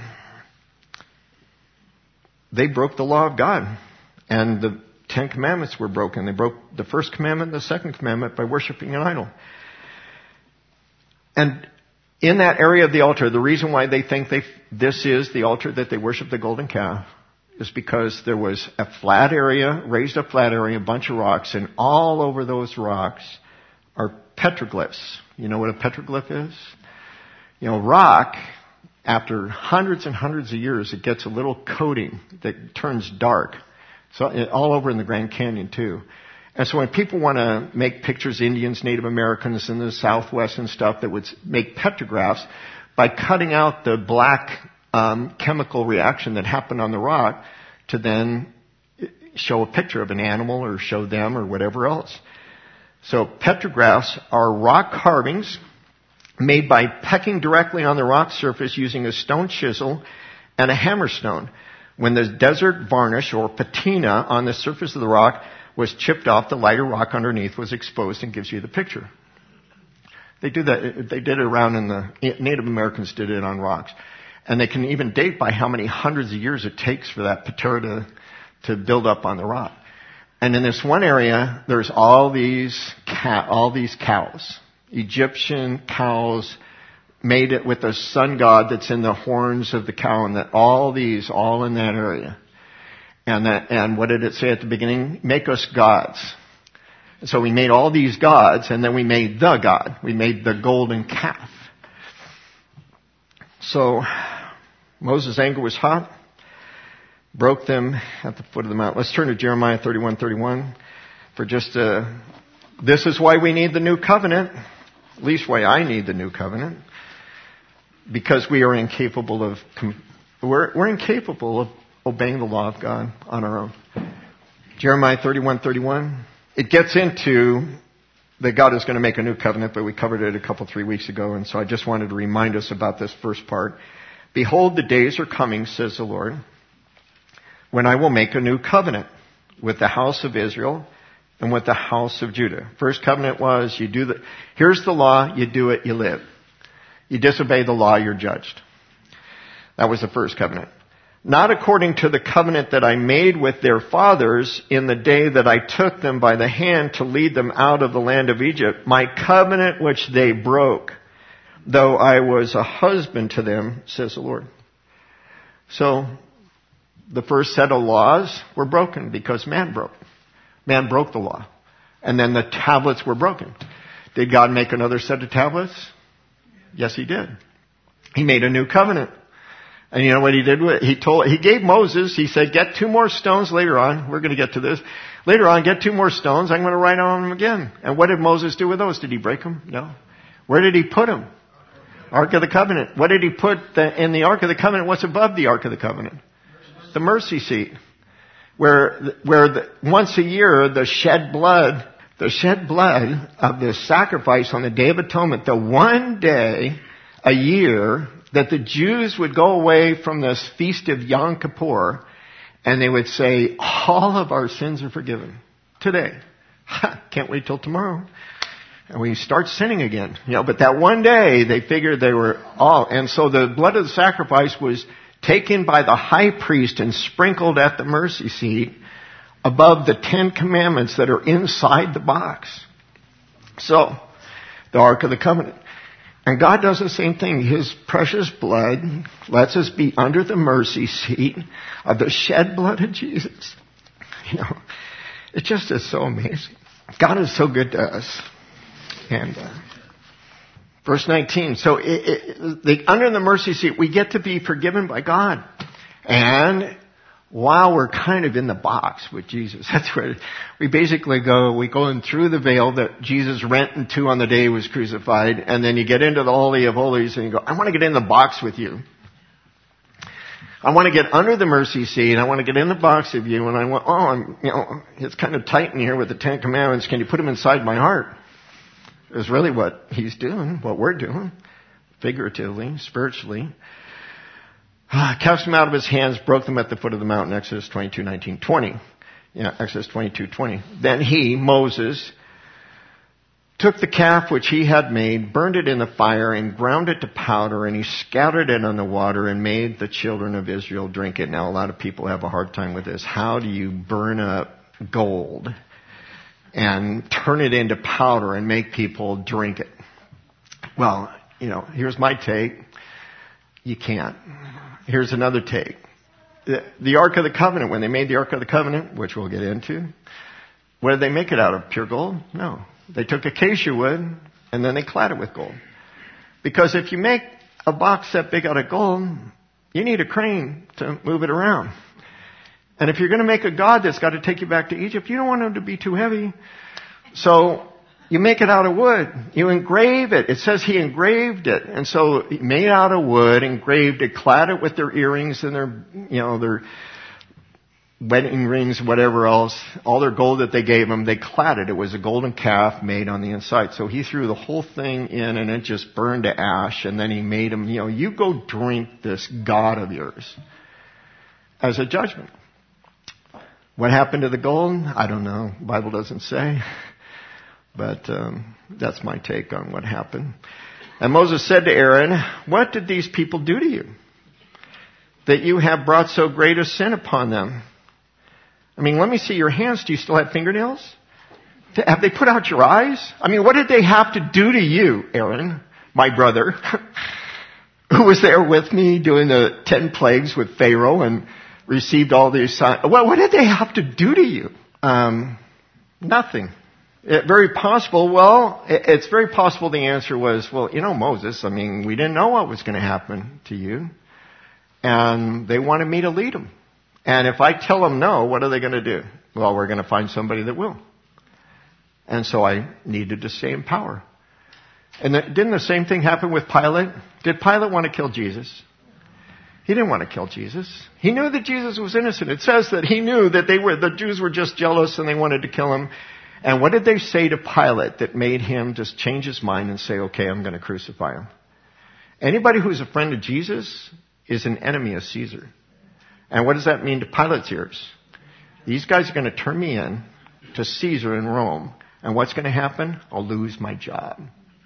they broke the law of God, and the Ten Commandments were broken. They broke the first commandment and the second commandment by worshiping an idol. And in that area of the altar, the reason why they think they, this is the altar that they worship the golden calf is because there was a flat area, raised up flat area, a bunch of rocks, and all over those rocks are petroglyphs. You know what a petroglyph is? You know, rock, after hundreds and hundreds of years, it gets a little coating that turns dark. So all over in the Grand Canyon too. And so when people want to make pictures, Indians, Native Americans in the Southwest and stuff, that would make petrographs by cutting out the black um, chemical reaction that happened on the rock to then show a picture of an animal or show them or whatever else. So petrographs are rock carvings made by pecking directly on the rock surface using a stone chisel and a hammerstone. When the desert varnish or patina on the surface of the rock was chipped off, the lighter rock underneath was exposed and gives you the picture. They do that. They did it around in the Native Americans did it on rocks, and they can even date by how many hundreds of years it takes for that patera to, to build up on the rock. And in this one area, there's all these cat, all these cows, Egyptian cows, made it with the sun god that's in the horns of the cow, and that all these, all in that area. And that, and what did it say at the beginning? Make us gods. So we made all these gods, and then we made the God. We made the golden calf. So Moses' anger was hot, broke them at the foot of the mountain. Let's turn to Jeremiah thirty-one thirty-one for just a, this is why we need the new covenant, at least why I need the new covenant, because we are incapable of, we're, we're incapable of obeying the law of God on our own. Jeremiah thirty-one thirty-one, it gets into that God is going to make a new covenant, but we covered it a couple, three weeks ago, and so I just wanted to remind us about this first part. Behold, the days are coming, says the Lord, when I will make a new covenant with the house of Israel and with the house of Judah. First covenant was, you do the, here's the law, you do it, you live. You disobey the law, you're judged. That was the first covenant. Not according to the covenant that I made with their fathers in the day that I took them by the hand to lead them out of the land of Egypt, my covenant which they broke, though I was a husband to them, says the Lord. So, the first set of laws were broken because man broke. Man broke the law. And then the tablets were broken. Did God make another set of tablets? Yes, He did. He made a new covenant. And you know what He did? He told, He gave Moses, He said, get two more stones later on. We're going to get to this. Later on, get two more stones. I'm going to write on them again. And what did Moses do with those? Did he break them? No. Where did he put them? Ark of the Covenant. What did he put the, in the Ark of the Covenant? What's above the Ark of the Covenant? The mercy seat. Where, where the, once a year, the shed blood, the shed blood of the sacrifice on the Day of Atonement, the one day a year that the Jews would go away from this feast of Yom Kippur, and they would say, all of our sins are forgiven. Today. Can't wait till tomorrow. And we start sinning again. You know, but that one day, they figured they were all, and so the blood of the sacrifice was taken by the high priest and sprinkled at the mercy seat above the Ten Commandments that are inside the box. So, the Ark of the Covenant. And God does the same thing. His precious blood lets us be under the mercy seat of the shed blood of Jesus. You know, it just is so amazing. God is so good to us. And uh, verse nineteen. So it, it, the, under the mercy seat, we get to be forgiven by God. And while we're kind of in the box with Jesus, that's where we basically go, we go in through the veil that Jesus rent in two on the day he was crucified, and then you get into the Holy of Holies and you go, I want to get in the box with you. I want to get under the mercy seat, I want to get in the box with you, and I want, oh, I'm, you know, it's kind of tight in here with the Ten Commandments, can you put them inside my heart? Is really what he's doing, what we're doing, figuratively, spiritually. Cast them out of his hands, broke them at the foot of the mountain, Exodus twenty-two nineteen twenty. Yeah, Exodus twenty-two twenty. Then he, Moses, took the calf which he had made, burned it in the fire, and ground it to powder, and he scattered it on the water and made the children of Israel drink it. Now, a lot of people have a hard time with this. How do you burn up gold and turn it into powder and make people drink it? Well, you know, here's my take. You can't. Here's another take. The, the Ark of the Covenant, when they made the Ark of the Covenant, which we'll get into, what did they make it out of? Pure gold? No. They took acacia wood and then they clad it with gold. Because if you make a box that big out of gold, you need a crane to move it around. And if you're going to make a god that's got to take you back to Egypt, you don't want him to be too heavy. So you make it out of wood. You engrave it. It says he engraved it. And so he made it out of wood, engraved it, clad it with their earrings and their, you know, their wedding rings, whatever else, all their gold that they gave him, they clad it. It was a golden calf made on the inside. So he threw the whole thing in and it just burned to ash. And then he made him, you know, you go drink this God of yours as a judgment. What happened to the gold? I don't know. The Bible doesn't say. But um, that's my take on what happened. And Moses said to Aaron, what did these people do to you, that you have brought so great a sin upon them? I mean, let me see your hands. Do you still have fingernails? Have they put out your eyes? I mean, what did they have to do to you, Aaron, my brother, who was there with me doing the ten plagues with Pharaoh and received all these signs? Well, what did they have to do to you? Um, nothing. It, very possible. Well, it, it's very possible the answer was, well, you know, Moses, I mean, we didn't know what was going to happen to you. And they wanted me to lead them. And if I tell them no, what are they going to do? Well, we're going to find somebody that will. And so I needed to stay in power. And the, didn't the same thing happen with Pilate? Did Pilate want to kill Jesus? He didn't want to kill Jesus. He knew that Jesus was innocent. It says that he knew that they were, the Jews were just jealous and they wanted to kill him. And what did they say to Pilate that made him just change his mind and say, okay, I'm going to crucify him? Anybody who's a friend of Jesus is an enemy of Caesar. And what does that mean to Pilate's ears? These guys are going to turn me in to Caesar in Rome. And what's going to happen? I'll lose my job.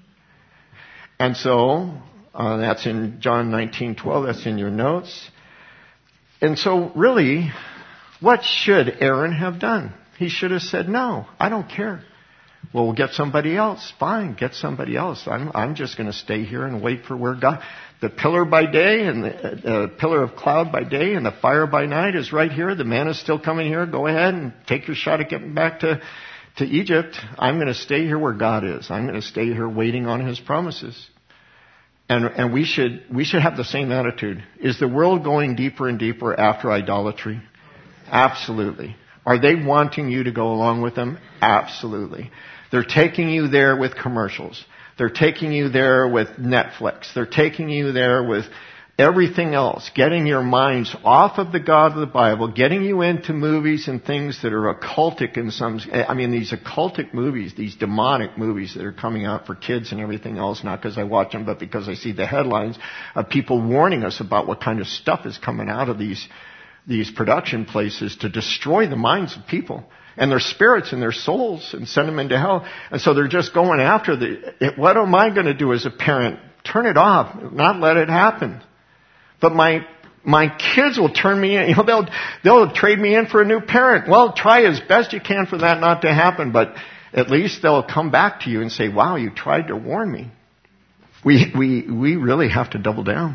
And so, uh, that's in John nineteen twelve. That's in your notes. And so, really, what should Aaron have done? He should have said, no, I don't care. Well, we'll get somebody else. Fine, get somebody else. I'm, I'm just going to stay here and wait for where God... The pillar by day and the uh, pillar of cloud by day and the fire by night is right here. The man is still coming here. Go ahead and take your shot at getting back to, to Egypt. I'm going to stay here where God is. I'm going to stay here waiting on His promises. And, and we should, we should have the same attitude. Is the world going deeper and deeper after idolatry? Absolutely. Are they wanting you to go along with them? Absolutely. They're taking you there with commercials. They're taking you there with Netflix. They're taking you there with everything else, getting your minds off of the God of the Bible, getting you into movies and things that are occultic in some, I mean, these occultic movies, these demonic movies that are coming out for kids and everything else, not because I watch them, but because I see the headlines of people warning us about what kind of stuff is coming out of these, these production places to destroy the minds of people. And their spirits and their souls and send them into hell. And so they're just going after the, what am I going to do as a parent? Turn it off, not let it happen. But my, my kids will turn me in, you know, they'll, they'll trade me in for a new parent. Well, try as best you can for that not to happen, but at least they'll come back to you and say, wow, you tried to warn me. We, we, we really have to double down.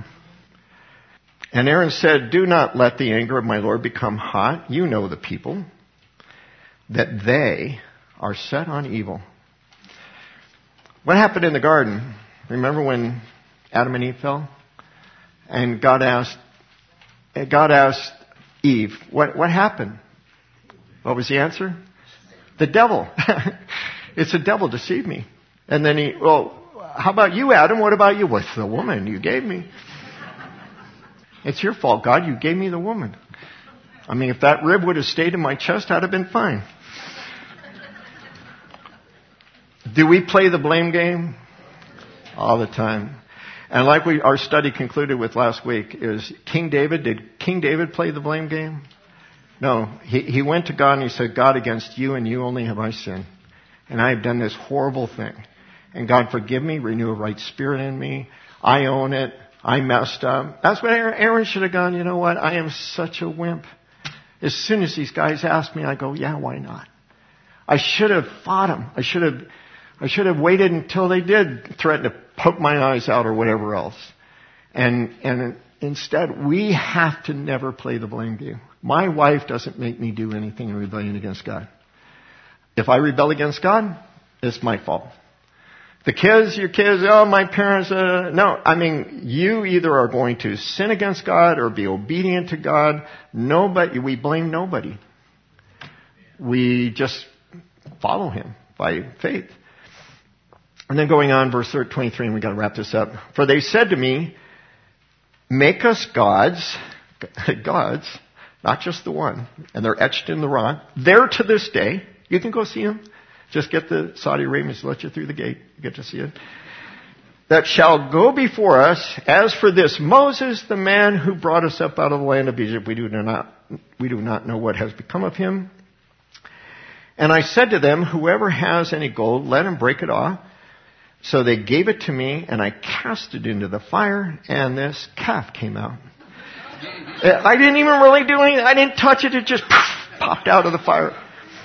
And Aaron said, do not let the anger of my Lord become hot. You know the people, that they are set on evil. What happened in the garden? Remember when Adam and Eve fell? And God asked, God asked Eve, what, what happened? What was the answer? The devil. It's the devil deceived me. And then he, well, how about you, Adam? What about you? What's the woman you gave me? It's your fault, God. You gave me the woman. I mean, if that rib would have stayed in my chest, I'd have been fine. Do we play the blame game? All the time. And like we, our study concluded with last week, is King David, did King David play the blame game? No. He, he went to God and he said, God, against you and you only have I sinned. And I have done this horrible thing. And God, forgive me, renew a right spirit in me. I own it. I messed up. That's what Aaron, Aaron should have gone, you know what? I am such a wimp. As soon as these guys ask me, I go, yeah, why not? I should have fought them. I should have... I should have waited until they did threaten to poke my eyes out or whatever else. And, and instead, we have to never play the blame game. My wife doesn't make me do anything in rebellion against God. If I rebel against God, it's my fault. The kids, your kids, oh, my parents, uh, no. I mean, you either are going to sin against God or be obedient to God. Nobody, we blame nobody. We just follow Him by faith. And then going on, verse twenty-three, and we've got to wrap this up. For they said to me, make us gods, gods, not just the one, and they're etched in the rock. There to this day, you can go see them. Just get the Saudi Arabians to let you through the gate. You get to see it. That shall go before us. As for this Moses, the man who brought us up out of the land of Egypt, we do not, we do not know what has become of him. And I said to them, whoever has any gold, let him break it off. So they gave it to me, and I cast it into the fire, and this calf came out. I didn't even really do anything. I didn't touch it. It just poof, popped out of the fire.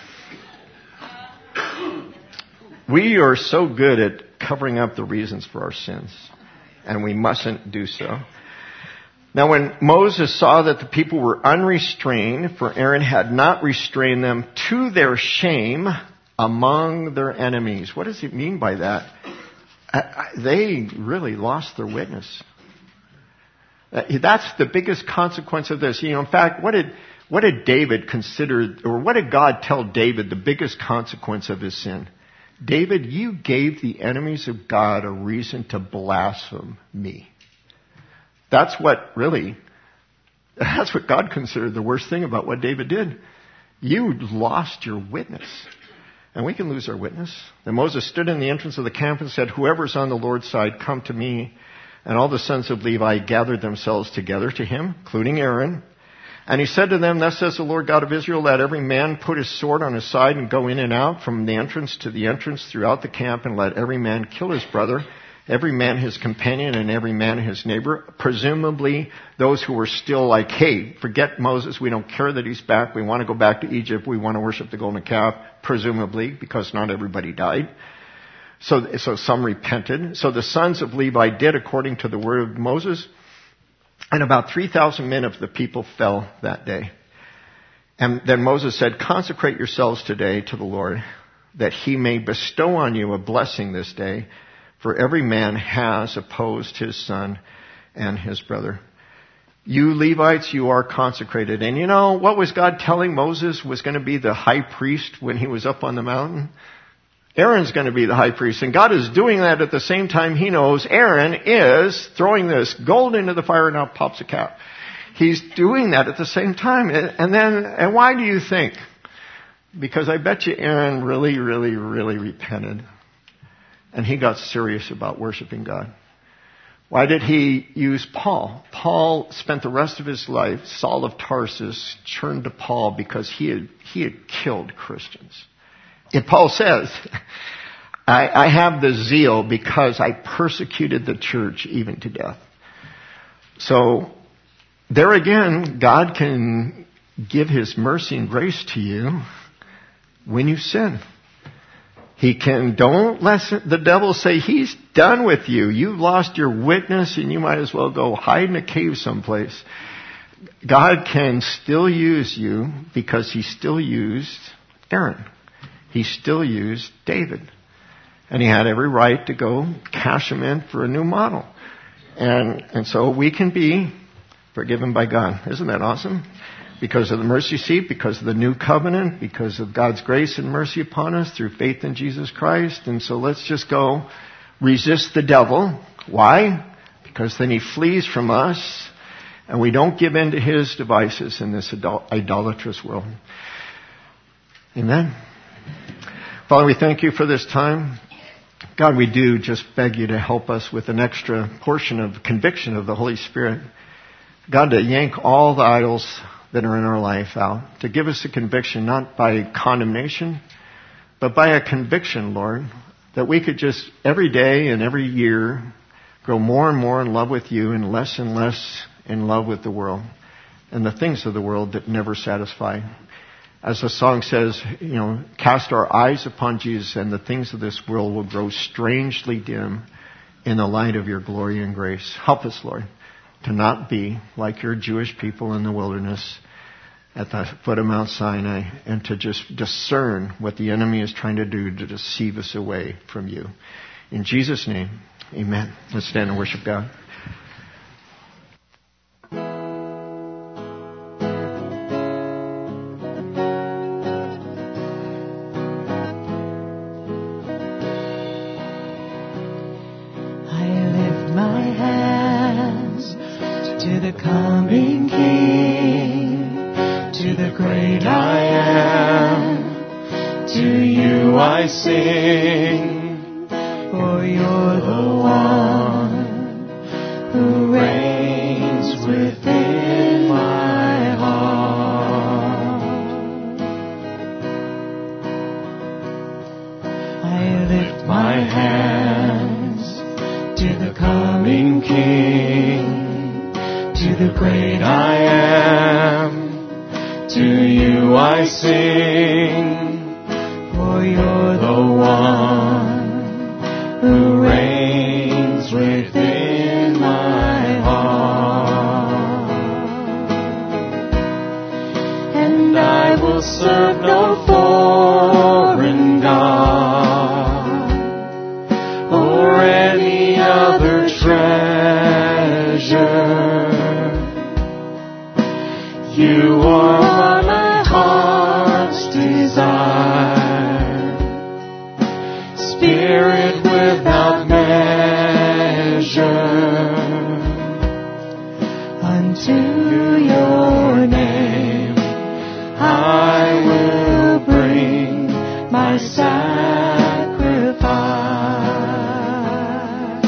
We are so good at covering up the reasons for our sins, and we mustn't do so. Now, when Moses saw that the people were unrestrained, for Aaron had not restrained them to their shame, among their enemies. What does it mean by that? They really lost their witness. That's the biggest consequence of this. You know, in fact, what did what did David consider, or what did God tell David the biggest consequence of his sin? David, you gave the enemies of God a reason to blaspheme me. That's what really, that's what God considered the worst thing about what David did. You lost your witness. And we can lose our witness. Then Moses stood in the entrance of the camp and said, whoever's on the Lord's side, come to me. And all the sons of Levi gathered themselves together to him, including Aaron. And he said to them, thus says the Lord God of Israel, let every man put his sword on his side and go in and out from the entrance to the entrance throughout the camp, and let every man kill his brother, every man his companion, and every man his neighbor. Presumably those who were still like, hey, forget Moses, we don't care that he's back, we want to go back to Egypt, we want to worship the golden calf, presumably, because not everybody died. So, so some repented. So the sons of Levi did according to the word of Moses, and about three thousand men of the people fell that day. And then Moses said, consecrate yourselves today to the Lord, that he may bestow on you a blessing this day, for every man has opposed his son and his brother. You Levites, you are consecrated. And you know, what was God telling Moses was going to be the high priest when he was up on the mountain? Aaron's going to be the high priest. And God is doing that at the same time he knows Aaron is throwing this gold into the fire and now pops a calf. He's doing that at the same time. And then, and why do you think? Because I bet you Aaron really, really, really repented. And he got serious about worshiping God. Why did he use Paul? Paul spent the rest of his life, Saul of Tarsus turned to Paul because he had, he had killed Christians. And Paul says, I, I have the zeal because I persecuted the church even to death. So there again, God can give his mercy and grace to you when you sin. He can, don't let the devil say he's done with you. You've lost your witness and you might as well go hide in a cave someplace. God can still use you because he still used Aaron. He still used David. And he had every right to go cash him in for a new model. And, and so we can be forgiven by God. Isn't that awesome? Because of the mercy seat, because of the new covenant, because of God's grace and mercy upon us through faith in Jesus Christ. And so let's just go resist the devil. Why? Because then he flees from us and we don't give in to his devices in this idol- idolatrous world. Amen. Father, we thank you for this time. God, we do just beg you to help us with an extra portion of conviction of the Holy Spirit. God, to yank all the idols that are in our life out, to give us a conviction, not by condemnation, but by a conviction, Lord, that we could just every day and every year grow more and more in love with you and less and less in love with the world and the things of the world that never satisfy. As the song says, you know, cast our eyes upon Jesus and the things of this world will grow strangely dim in the light of your glory and grace. Help us, Lord, to not be like your Jewish people in the wilderness at the foot of Mount Sinai and to just discern what the enemy is trying to do to deceive us away from you. In Jesus' name, amen. Let's stand and worship God. Serve no foreign God. other treasure. You are my heart's desire, Spirit without measure. Unto your name I will bring my sacrifice.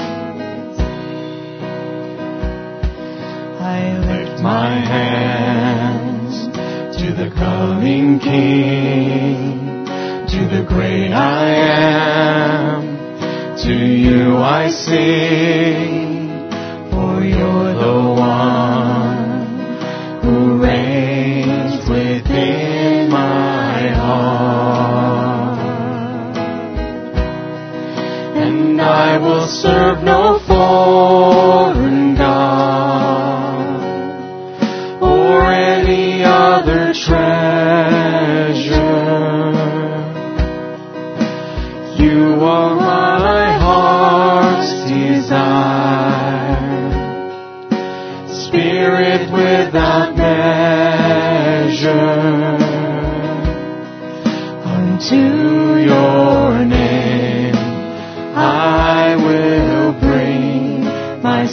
I lift my hands to the coming King, to the great I am. To you I sing, for you're the one who reigns within my heart. And I will serve no foreign God or any other treasure. You are my heart's desire, Spirit without measure. Unto your name I will bring my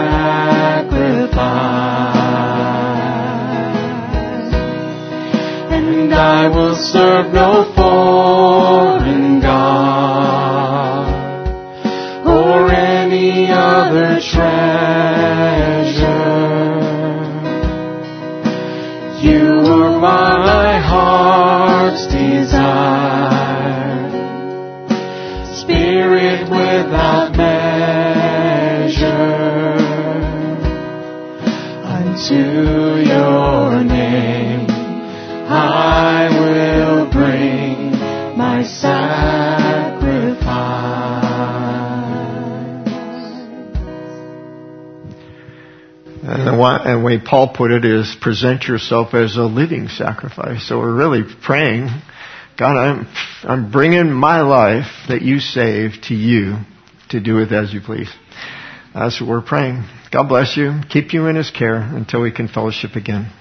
sacrifice, and I will serve no foreign God or any other treasure. You are my heart's desire, Spirit without measure. Unto your name I will bring my sacrifice. And the one, and the way Paul put it is, present yourself as a living sacrifice. So we're really praying, God, I'm, I'm bringing my life that you saved to you to do with as you please. That's what we're praying. God bless you. Keep you in his care until we can fellowship again.